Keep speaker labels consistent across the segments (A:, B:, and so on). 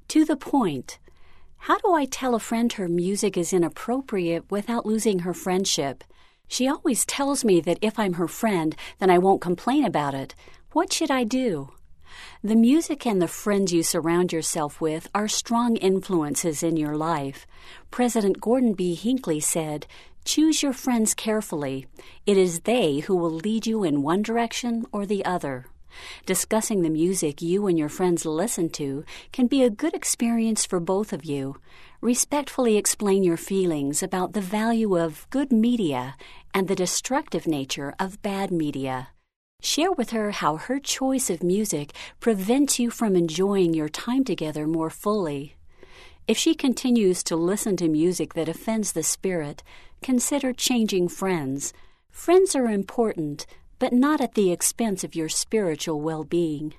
A: To the point. How do I tell a friend her music is inappropriate without losing her friendship? She always tells me that if I'm her friend, then I won't complain about it. What should I do? The music and the friends you surround yourself with are strong influences in your life. President Gordon B. Hinckley said, "Choose your friends carefully. It is they who will lead you in one direction or the other." Discussing the music you and your friends listen to can be a good experience for both of you. Respectfully explain your feelings about the value of good media and the destructive nature of bad media. Share with her how her choice of music prevents you from enjoying your time together more fully. If she continues to listen to music that offends the spirit, consider changing friends. Friends are important, but not at the expense of your spiritual well-being.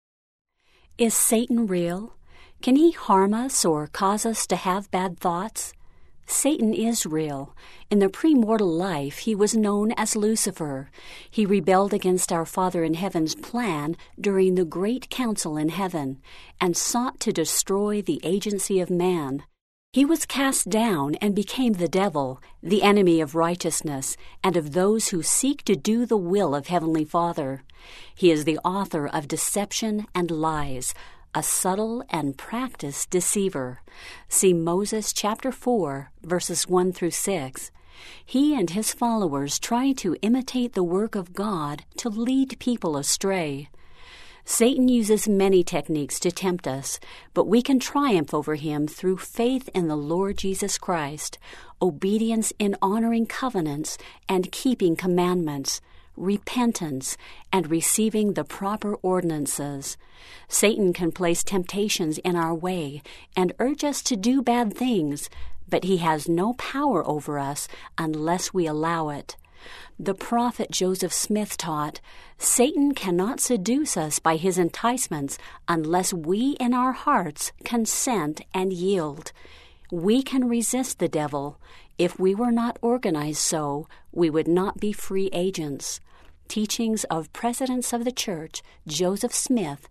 A: Is Satan real? Can he harm us or cause us to have bad thoughts? Satan is real. In the premortal life, he was known as Lucifer. He rebelled against our Father in Heaven's plan during the Great Council in heaven and sought to destroy the agency of man. He was cast down and became the devil, the enemy of righteousness, and of those who seek to do the will of Heavenly Father. He is the author of deception and lies, a subtle and practiced deceiver. See Moses chapter 4, verses 1 through 6. He and his followers try to imitate the work of God to lead people astray. Satan uses many techniques to tempt us, but we can triumph over him through faith in the Lord Jesus Christ, obedience in honoring covenants and keeping commandments, repentance, and receiving the proper ordinances. Satan can place temptations in our way and urge us to do bad things, but he has no power over us unless we allow it. The prophet Joseph Smith taught, "Satan cannot seduce us by his enticements unless we in our hearts consent and yield. We can resist the devil. If we were not organized so, we would not be free agents." Teachings of Presidents of the Church, Joseph Smith,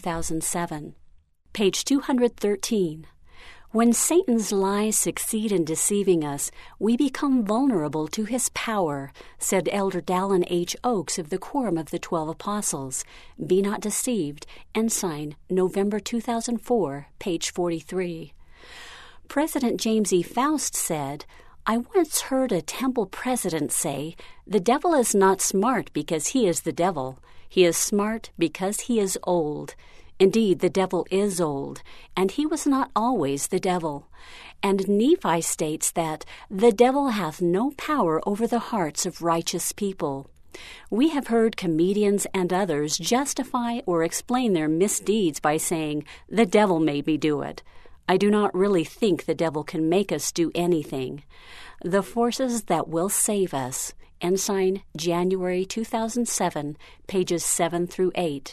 A: 2007. Page 213. When Satan's lies succeed in deceiving us, we become vulnerable to his power, said Elder Dallin H. Oaks of the Quorum of the 12 Apostles. Be Not Deceived, Ensign, November 2004, page 43. President James E. Faust said, "I once heard a temple president say, 'The devil is not smart because he is the devil. He is smart because he is old.' Indeed, the devil is old, and he was not always the devil. And Nephi states that the devil hath no power over the hearts of righteous people." We have heard comedians and others justify or explain their misdeeds by saying, "The devil made me do it." I do not really think the devil can make us do anything. The forces that will save us. Ensign, January 2007, pages 7 through 8.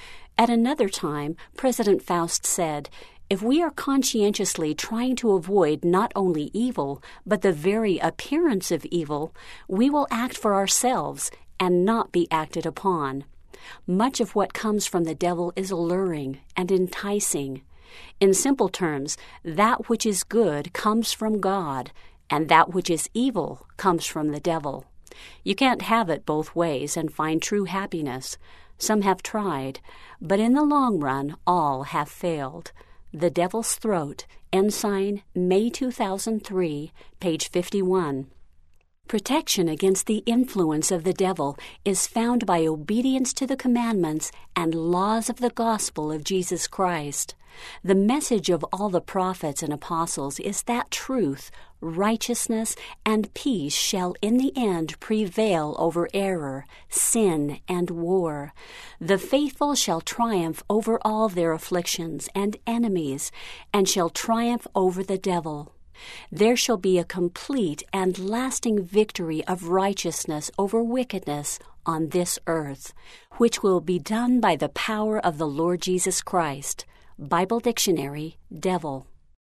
A: At another time, President Faust said, "If we are conscientiously trying to avoid not only evil, but the very appearance of evil, we will act for ourselves and not be acted upon." Much of what comes from the devil is alluring and enticing. In simple terms, that which is good comes from God, and that which is evil comes from the devil. You can't have it both ways and find true happiness. Some have tried, but in the long run, all have failed. The Devil's Throat, Ensign, May 2003, page 51. Protection against the influence of the devil is found by obedience to the commandments and laws of the gospel of Jesus Christ. The message of all the prophets and apostles is that truth, righteousness, and peace shall in the end prevail over error, sin, and war. The faithful shall triumph over all their afflictions and enemies, and shall triumph over the devil. There shall be a complete and lasting victory of righteousness over wickedness on this earth, which will be done by the power of the Lord Jesus Christ. Bible Dictionary, Devil.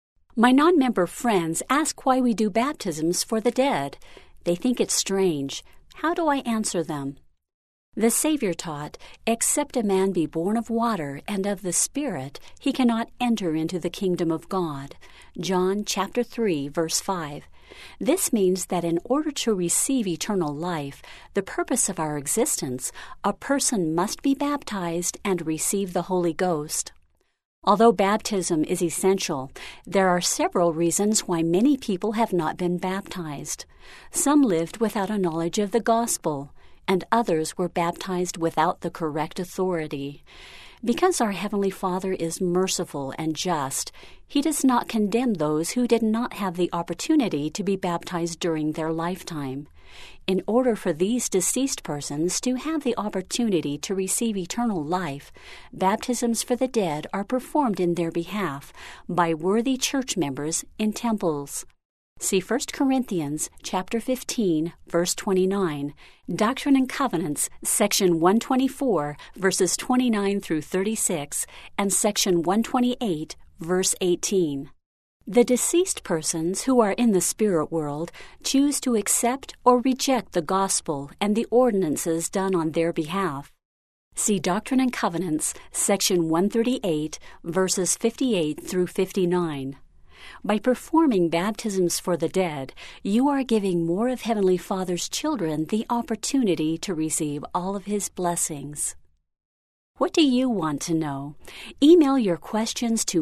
A: My non-member friends ask why we do baptisms for the dead. They think it's strange. How do I answer them? The Savior taught, "Except a man be born of water and of the Spirit, he cannot enter into the kingdom of God." John chapter 3, verse 5. This means that in order to receive eternal life, the purpose of our existence, a person must be baptized and receive the Holy Ghost. Although baptism is essential, there are several reasons why many people have not been baptized. Some lived without a knowledge of the gospel, and others were baptized without the correct authority. Because our Heavenly Father is merciful and just, He does not condemn those who did not have the opportunity to be baptized during their lifetime. In order for these deceased persons to have the opportunity to receive eternal life, baptisms for the dead are performed in their behalf by worthy church members in temples. See 1 Corinthians chapter 15, verse 29, Doctrine and Covenants, section 124, verses 29 through 36, and section 128, verse 18. The deceased persons who are in the spirit world choose to accept or reject the gospel and the ordinances done on their behalf. See Doctrine and Covenants, section 138, verses 58 through 59. By performing baptisms for the dead, you are giving more of Heavenly Father's children the opportunity to receive all of His blessings. What do you want to know? Email your questions to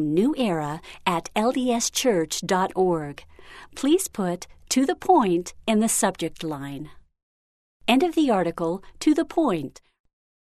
A: newera@ldschurch.org. Please put "to the point" in the subject line. End of the article, To the Point,